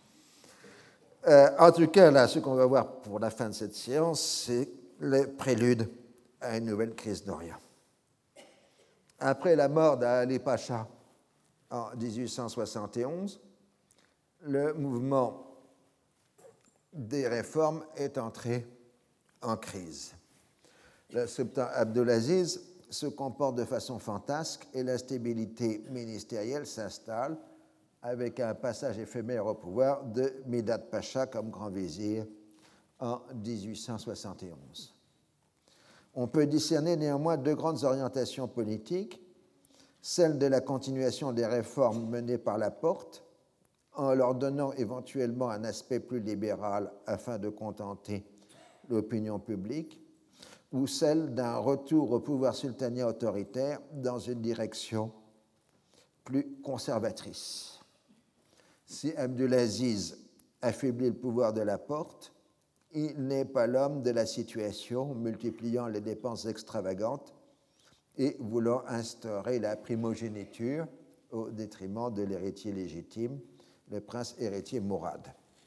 En tout cas, là, ce qu'on va voir pour la fin de cette séance, c'est le prélude à une nouvelle crise d'Orient. Après la mort d'Ali Pacha en 1871, le mouvement des réformes est entré en crise. Le sultan Abdulaziz se comporte de façon fantasque et la stabilité ministérielle s'installe avec un passage éphémère au pouvoir de Midhat Pacha comme grand vizir en 1871. On peut discerner néanmoins deux grandes orientations politiques, celle de la continuation des réformes menées par la Porte, en leur donnant éventuellement un aspect plus libéral afin de contenter l'opinion publique, ou celle d'un retour au pouvoir sultanien autoritaire dans une direction plus conservatrice. Si Abdulaziz affaiblit le pouvoir de la Porte, il n'est pas l'homme de la situation, multipliant les dépenses extravagantes et voulant instaurer la primogéniture au détriment de l'héritier légitime, le prince héritier Mourad.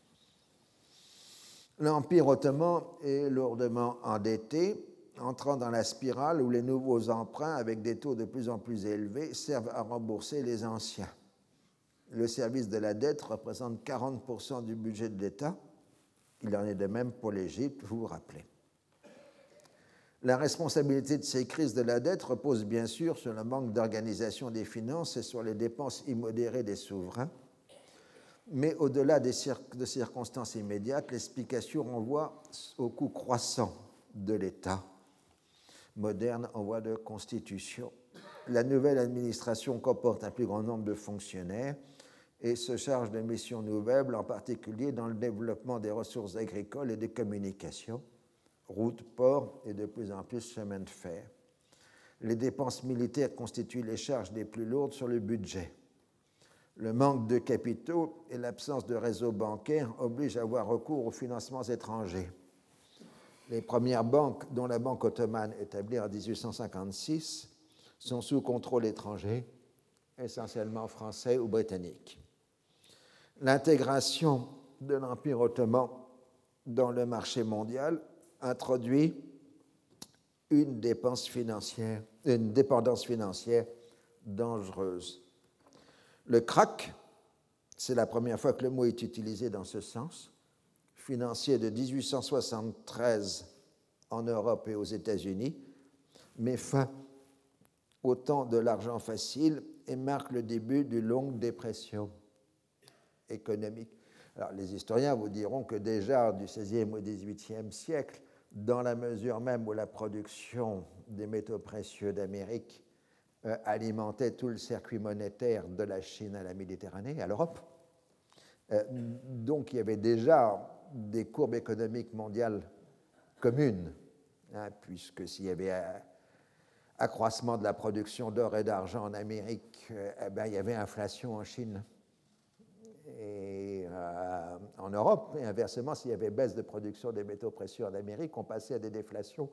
L'Empire ottoman est lourdement endetté, entrant dans la spirale où les nouveaux emprunts, avec des taux de plus en plus élevés, servent à rembourser les anciens. Le service de la dette représente 40% du budget de l'État. Il en est de même pour l'Égypte, vous vous rappelez. La responsabilité de ces crises de la dette repose bien sûr sur le manque d'organisation des finances et sur les dépenses immodérées des souverains. Mais au-delà de circonstances immédiates, l'explication renvoie au coût croissant de l'État moderne en voie de constitution. La nouvelle administration comporte un plus grand nombre de fonctionnaires et se charge de missions nouvelles, en particulier dans le développement des ressources agricoles et des communications, routes, ports et de plus en plus chemins de fer. Les dépenses militaires constituent les charges les plus lourdes sur le budget. Le manque de capitaux et l'absence de réseau bancaire obligent à avoir recours aux financements étrangers. Les premières banques, dont la Banque ottomane établie en 1856, sont sous contrôle étranger, essentiellement français ou britannique. L'intégration de l'Empire ottoman dans le marché mondial introduit une dépendance financière dangereuse. Le krach, c'est la première fois que le mot est utilisé dans ce sens, financier de 1873 en Europe et aux États-Unis, met fin au temps de l'argent facile et marque le début d'une longue dépression économique. Alors, les historiens vous diront que déjà du XVIe au XVIIIe siècle, dans la mesure même où la production des métaux précieux d'Amérique alimentait tout le circuit monétaire de la Chine à la Méditerranée, à l'Europe, donc il y avait déjà des courbes économiques mondiales communes, hein, puisque s'il y avait accroissement de la production d'or et d'argent en Amérique, il y avait inflation en Chine et en Europe, et inversement, s'il y avait baisse de production des métaux précieux en Amérique, on passait à des déflations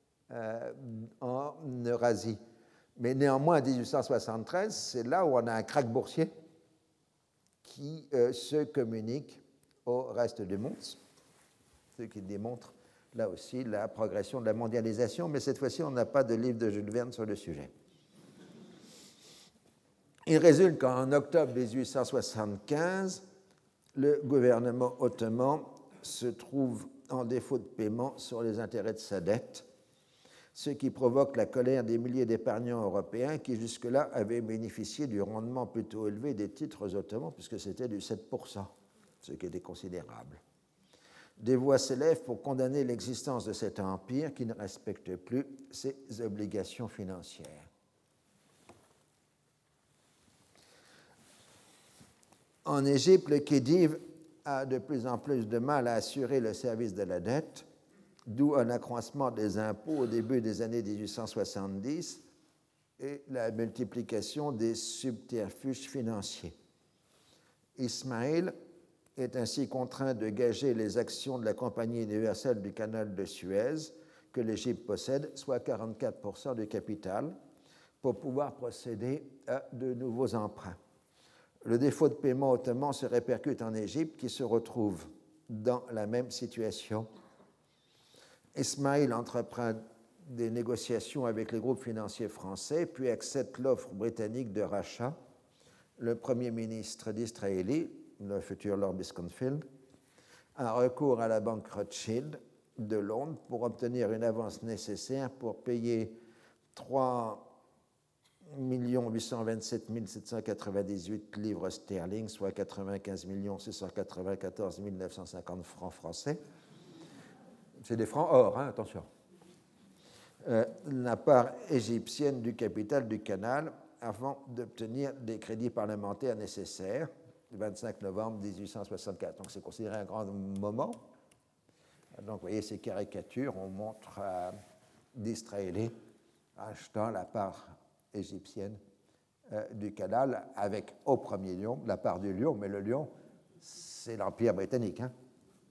en Eurasie. Mais néanmoins, en 1873, c'est là où on a un krach boursier qui se communique au reste du monde, ce qui démontre là aussi la progression de la mondialisation, mais cette fois-ci, on n'a pas de livre de Jules Verne sur le sujet. Il résulte qu'en octobre 1875, le gouvernement ottoman se trouve en défaut de paiement sur les intérêts de sa dette, ce qui provoque la colère des milliers d'épargnants européens qui jusque-là avaient bénéficié du rendement plutôt élevé des titres ottomans, puisque c'était du 7%, ce qui était considérable. Des voix s'élèvent pour condamner l'existence de cet empire qui ne respecte plus ses obligations financières. En Égypte, le Khedive a de plus en plus de mal à assurer le service de la dette, d'où un accroissement des impôts au début des années 1870 et la multiplication des subterfuges financiers. Ismaël est ainsi contraint de gager les actions de la Compagnie universelle du canal de Suez, que l'Égypte possède, soit 44% du capital, pour pouvoir procéder à de nouveaux emprunts. Le défaut de paiement ottoman se répercute en Égypte, qui se retrouve dans la même situation. Ismaël entreprend des négociations avec les groupes financiers français, puis accepte l'offre britannique de rachat. Le Premier ministre d'Israël, le futur Lord Beaconsfield, a recours à la banque Rothschild de Londres pour obtenir une avance nécessaire pour payer 3 827 798 livres sterling, soit 95 694 950 francs français. C'est des francs or, hein, attention. La part égyptienne du capital du canal avant d'obtenir des crédits parlementaires nécessaires, le 25 novembre 1864. Donc c'est considéré un grand moment. Donc vous voyez ces caricatures, on montre d'Israéliens achetant la part égyptienne du canal avec au premier lion, la part du lion, mais le lion, c'est l'Empire britannique. Hein.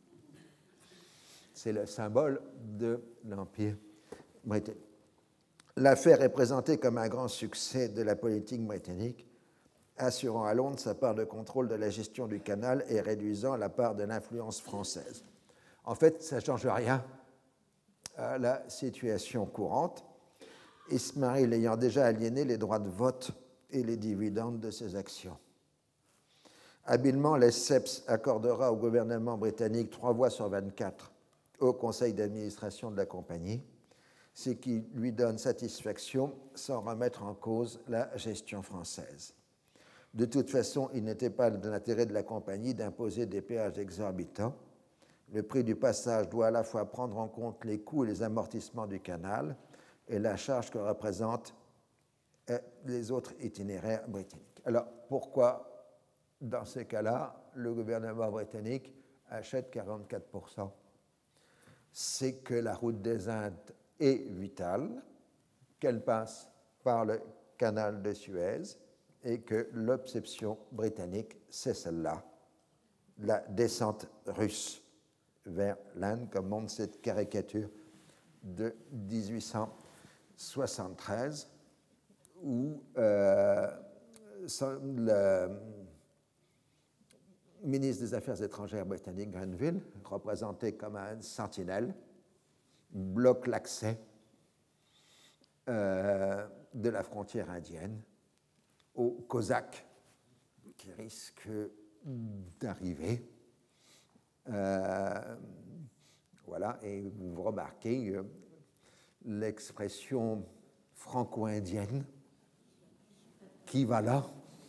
C'est le symbole de l'Empire britannique. L'affaire est présentée comme un grand succès de la politique britannique, assurant à Londres sa part de contrôle de la gestion du canal et réduisant la part de l'influence française. En fait, ça ne change rien à la situation courante, Ismaël ayant déjà aliéné les droits de vote et les dividendes de ses actions. Habilement, Lesseps accordera au gouvernement britannique 3 voix sur 24 au conseil d'administration de la compagnie, ce qui lui donne satisfaction sans remettre en cause la gestion française. De toute façon, il n'était pas de l'intérêt de la compagnie d'imposer des péages exorbitants. Le prix du passage doit à la fois prendre en compte les coûts et les amortissements du canal et la charge que représentent les autres itinéraires britanniques. Alors, pourquoi, dans ces cas-là, le gouvernement britannique achète 44%? C'est que la route des Indes est vitale, qu'elle passe par le canal de Suez et que l'obsession britannique, c'est celle-là, la descente russe vers l'Inde, comme montre cette caricature de 1873, où le ministre des Affaires étrangères britannique, Grenville, représenté comme un sentinelle, bloque l'accès de la frontière indienne aux Cosaques qui risquent d'arriver. Voilà, et vous remarquez l'expression franco-indienne qui va là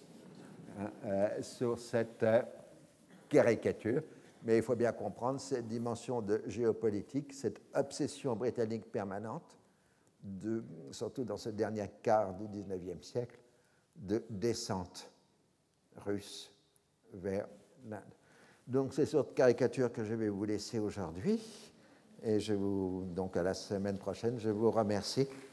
sur cette caricature. Mais il faut bien comprendre cette dimension de géopolitique, cette obsession britannique permanente, surtout dans ce dernier quart du XIXe siècle, de descente russe vers l'Inde. Donc c'est sur cette caricature que je vais vous laisser aujourd'hui. Et donc à la semaine prochaine, je vous remercie.